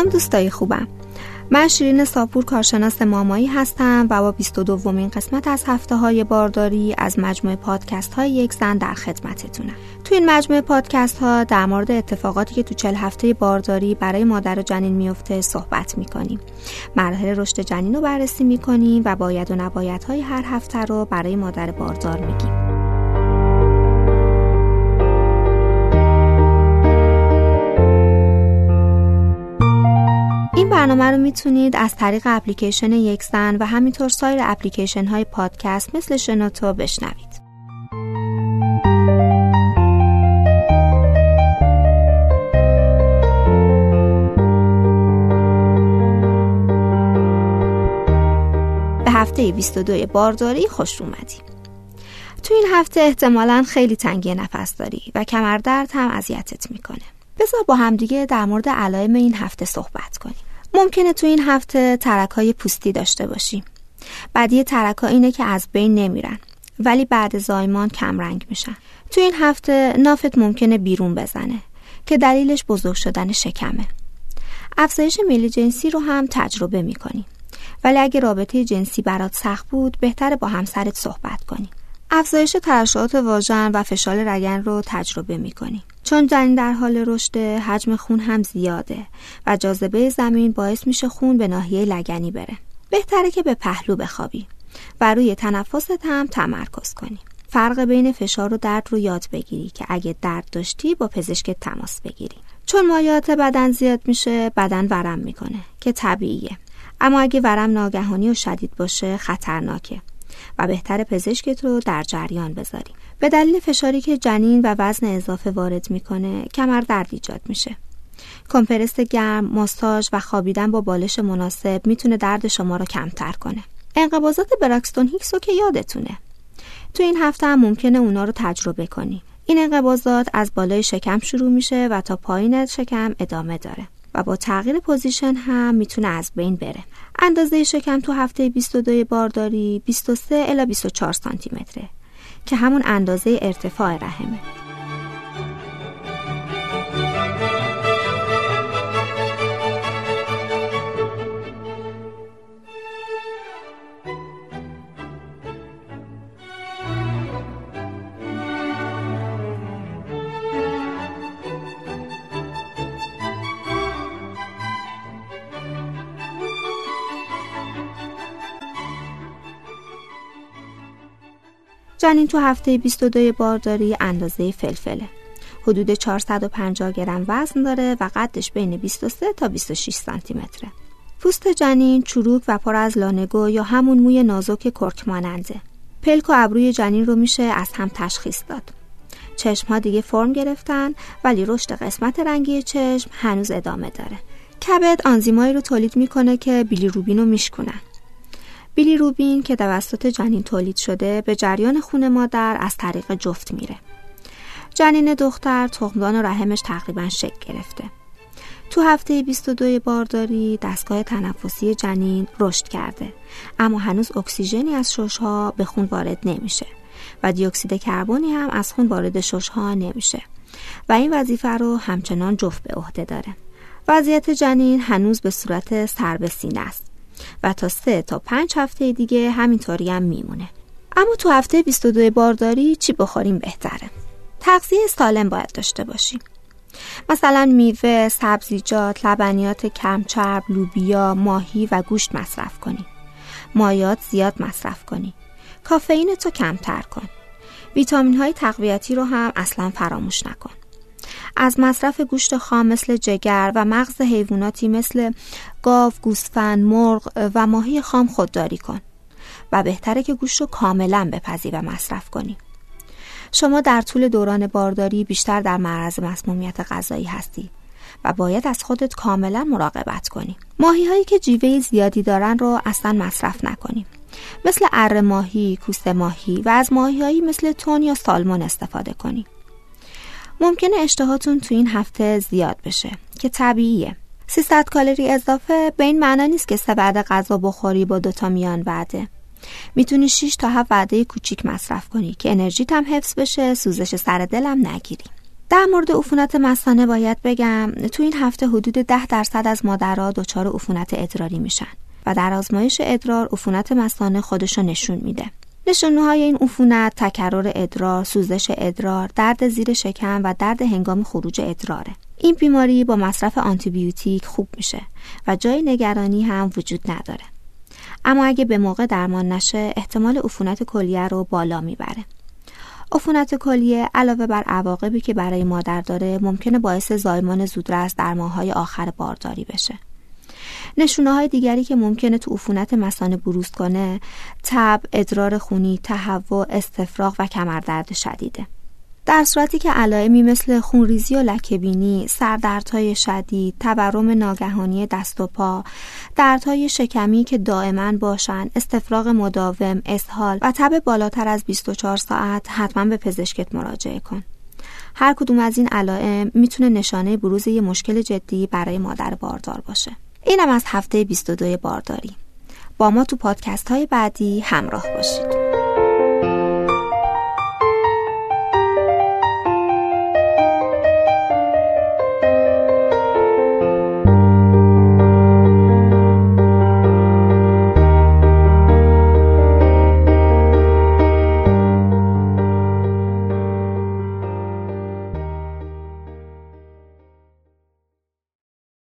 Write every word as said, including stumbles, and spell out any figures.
سلام دوستای خوبم. من شیرین ساپور کارشناس مامایی هستم و با بیست و دومین قسمت از هفته های بارداری از مجموعه پادکست های یک زن در خدمتتونم. تو این مجموعه پادکست ها در مورد اتفاقاتی که تو چهل هفته بارداری برای مادر و جنین میفته صحبت میکنیم. مراحل رشد جنین رو بررسی میکنیم و باید و نباید های هر هفته رو برای مادر باردار میگیم. این برنامه رو میتونید از طریق اپلیکیشن یک زن و همینطور سایر اپلیکیشن های پادکست مثل شنوتو بشنوید. به هفته بیست و دو بارداری خوش اومدی. تو این هفته احتمالاً خیلی تنگی نفس داری و کمردرد هم اذیتت میکنه. بذار با همدیگه در مورد علائم این هفته صحبت کنیم. ممکنه تو این هفته ترک‌های پوستی داشته باشی. بدی ترک‌ها اینه که از بین نمیرن ولی بعد زایمان کم رنگ میشن. تو این هفته نافت ممکنه بیرون بزنه که دلیلش بزرگ شدن شکمه. افزایش میل جنسی رو هم تجربه میکنی. ولی اگه رابطه جنسی برات سخت بود بهتره با همسرت صحبت کنی. افزایش ترشحات واژن و فشار رگن رو تجربه میکنی. چون جنین در حال رشد، حجم خون هم زیاده و جاذبه زمین باعث میشه خون به ناحیه لگنی بره. بهتره که به پهلو بخوابی و روی تنفست هم تمرکز کنی. فرق بین فشار و درد رو یاد بگیری که اگه درد داشتی با پزشک تماس بگیری. چون مایعات بدن زیاد میشه، بدن ورم میکنه که طبیعیه. اما اگه ورم ناگهانی و شدید باشه خطرناکه و بهتره پزشکت رو در جریان بذاری. به دلیل فشاری که جنین و وزن اضافه وارد میکنه کمردرد ایجاد میشه. کمپرس گرم، ماساژ و خوابیدن با بالش مناسب میتونه درد شما رو کمتر کنه. انقباضات براکستون هیکس رو که یادتونه. تو این هفته هم ممکنه اونا رو تجربه کنی. این انقباضات از بالای شکم شروع میشه و تا پایین شکم ادامه داره و با تغییر پوزیشن هم میتونه از بین بره. اندازه شکم تو هفته بیست و دو بارداری بیست و سه الی بیست و چهار سانتی متره که همون اندازه ارتفاع رحمه. جنین تو هفته بیست و دو بارداری اندازه فلفله. حدود چهارصد و پنجاه گرم وزن داره و قدش بین بیست و سه تا بیست و شش سانتی متره. پوست جنین چروک و پر از لانگو یا همون موی نازک کرک ماننده. پلک و ابروی جنین رو میشه از هم تشخیص داد. چشم‌ها دیگه فرم گرفتن ولی رشد قسمت رنگی چشم هنوز ادامه داره. کبد آنزیمایی رو تولید میکنه که بیلیروبین رو میشکنن. بیلیروبین که توسط جنین تولید شده به جریان خون مادر از طریق جفت میره. جنین دختر تخمدان و رحمش تقریبا شکل گرفته. تو هفته بیست و دو بارداری دستگاه تنفسی جنین رشد کرده اما هنوز اکسیژنی از ششها به خون وارد نمیشه و دی اکسید کربنی هم از خون وارد ششها نمیشه و این وظیفه رو همچنان جفت به عهده داره. وضعیت جنین هنوز به صورت سر به سینه است و تا سه تا پنج هفته دیگه همینطوری هم میمونه. اما تو هفته بیست و دو بارداری چی بخوریم بهتره؟ تغذیه سالم باید داشته باشیم. مثلا میوه، سبزیجات، لبنیات کم چرب، لوبیا، ماهی و گوشت مصرف کنی. مایعات زیاد مصرف کنی. کافئین تو کمتر کن. ویتامین های تقویتی رو هم اصلا فراموش نکن. از مصرف گوشت خام مثل جگر و مغز حیواناتی مثل گاو، گوسفند، مرغ و ماهی خام خودداری کن و بهتره که گوشت رو کاملا بپزی و مصرف کنی. شما در طول دوران بارداری بیشتر در معرض مسمومیت غذایی هستی و باید از خودت کاملا مراقبت کنی. ماهی هایی که جیوه زیادی دارن رو اصلا مصرف نکنی. مثل اره ماهی، کوسه ماهی و از ماهی هایی مثل تون یا سالمون استفاده کنی. ممکنه اشتهاتون تو این هفته زیاد بشه که طبیعیه. سیصد کالری اضافه به این معنی نیست که سه وعده غذا بخوری با دوتا میان وعده. میتونی شش تا هفت وعده کوچیک مصرف کنی که انرژیت هم حفظ بشه، سوزش سر دلم نگیری. در مورد عفونت مثانه باید بگم تو این هفته حدود ده درصد از مادرها دچار عفونت ادراری میشن و در آزمایش ادرار عفونت مثانه خودشو نشون میده. نشونه‌های این عفونت تکرر ادرار، سوزش ادرار، درد زیر شکم و درد هنگام خروج ادراره. این بیماری با مصرف آنتیبیوتیک خوب میشه و جای نگرانی هم وجود نداره. اما اگه به موقع درمان نشه احتمال عفونت کلیه رو بالا میبره. عفونت کلیه علاوه بر عواقبی که برای مادر داره ممکنه باعث زایمان زودرس در ماه‌های آخر بارداری بشه. نشونه‌های دیگری که ممکنه تو عفونت مثانه بروز کنه تب، ادرار خونی، تهوع، استفراغ و کمردرد شدیده. در صورتی که علائمی مثل خونریزی و لکه‌بینی، سردردهای شدید، تورم ناگهانی دست و پا، دردهای شکمی که دائما باشن، استفراغ مداوم، اسهال و تب بالاتر از بیست و چهار ساعت حتما به پزشکت مراجعه کن. هر کدوم از این علائم میتونه نشانه بروز یه مشکل جدی برای مادر باردار باشه. اینم از هفته بیست و دو بارداری. با ما تو پادکست های بعدی همراه باشید.